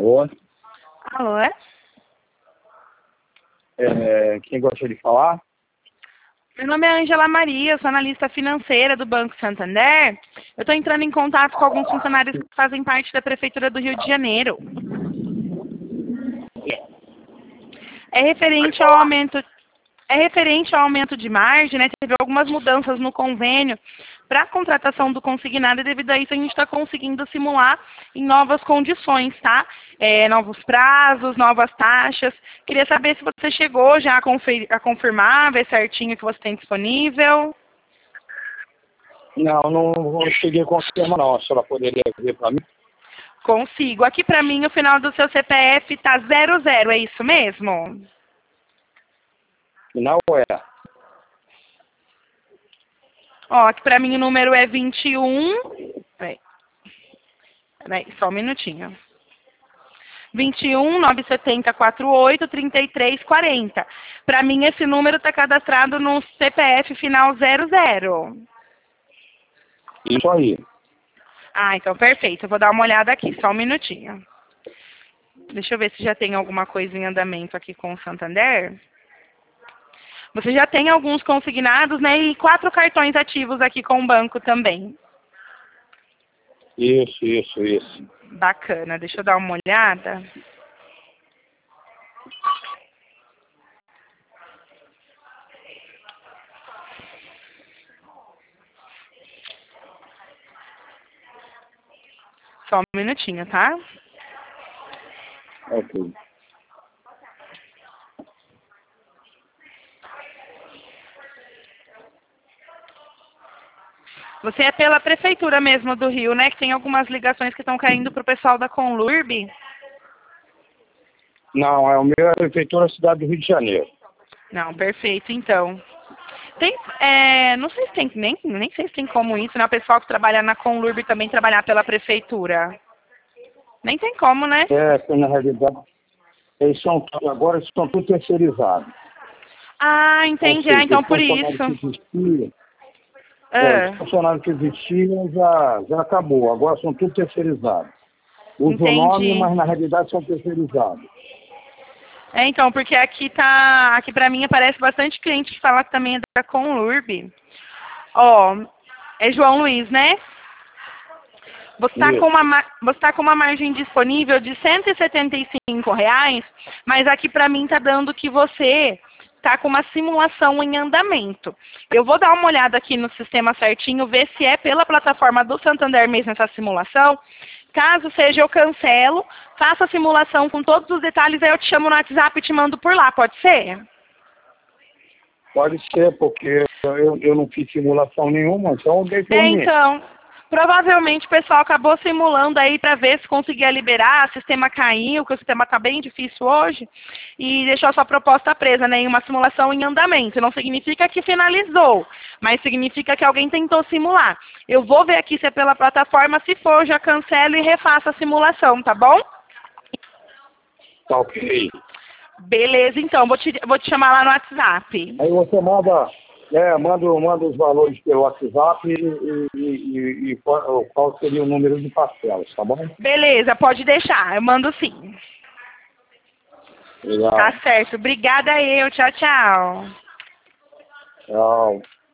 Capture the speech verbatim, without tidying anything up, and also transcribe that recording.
Alô? Alô, é? É, quem gostaria de falar? Meu nome é Angela Maria, sou analista financeira do Banco Santander. Eu estou entrando em contato com alguns funcionários que fazem parte da Prefeitura do Rio de Janeiro. É referente ao aumento, é referente ao aumento de margem, né? Teve algumas mudanças no convênio para a contratação do consignado e devido a isso a gente está conseguindo simular em novas condições, tá? É, novos prazos, novas taxas. Queria saber se você chegou já a, conferir, a confirmar, ver certinho o que você tem disponível. Não, não, não cheguei a confirmar não. A senhora poderia ver para mim? Consigo. Aqui para mim o final do seu C P F está zero zero, é isso mesmo? Não é. Ó, aqui para mim o número é vinte e um. Peraí, peraí só um minutinho. vinte e um, novecentos e setenta, quarenta e oito, trinta e três, quarenta. Para mim esse número está cadastrado no C P F final zero zero. Isso aí. Ah, então perfeito. Eu vou dar uma olhada aqui, só um minutinho. Deixa eu ver se já tem alguma coisa em andamento aqui com o Santander. Você já tem alguns consignados, né? E quatro cartões ativos aqui com o banco também. Isso, isso, isso. Bacana. Deixa eu dar uma olhada. Só um minutinho, tá? Ok. Você é pela Prefeitura mesmo do Rio, né? Que tem algumas ligações que estão caindo para o pessoal da Conlurb. Não, é o meu é a Prefeitura da cidade do Rio de Janeiro. Não, perfeito, então. Tem, é, não sei se tem, nem, nem sei se tem como isso, né? O pessoal que trabalha na Conlurb também trabalhar pela Prefeitura. Nem tem como, né? É, que na realidade, eles são, agora eles estão tudo terceirizados. Ah, entendi. Ou Ah, seja, então os por funcionários isso. que existiam, é, os Ah, funcionários que existiam já, já acabou, agora são tudo terceirizados. Usam o nome, entendi. mas na realidade são terceirizados. É, então, porque aqui tá, aqui pra mim aparece bastante cliente que fala que também é da Conlurb. Ó, é João Luiz, né? Você está com, Isso. uma ma- você tá com uma margem disponível de cento e setenta e cinco reais, mas aqui para mim está dando que você está com uma simulação em andamento. Eu vou dar uma olhada aqui no sistema certinho, ver se é pela plataforma do Santander mesmo essa simulação. Caso seja, eu cancelo, faço a simulação com todos os detalhes, aí eu te chamo no WhatsApp e te mando por lá, pode ser? Pode ser, porque eu, eu não fiz simulação nenhuma, então eu dei por É, mim. então, provavelmente o pessoal acabou simulando aí para ver se conseguia liberar, o sistema caiu, que o sistema está bem difícil hoje, e deixou a sua proposta presa, né, em uma simulação em andamento. Não significa que finalizou, mas significa que alguém tentou simular. Eu vou ver aqui se é pela plataforma, se for, eu já cancelo e refaço a simulação, tá bom? Tá ok. Beleza, então, vou te, vou te chamar lá no WhatsApp. Aí você manda, é, manda, manda os valores pelo WhatsApp e, e, e, e qual, qual seria o número de parcelas, tá bom? Beleza, pode deixar, eu mando sim. Obrigado. Tá certo, obrigada eu, tchau, tchau. Tchau.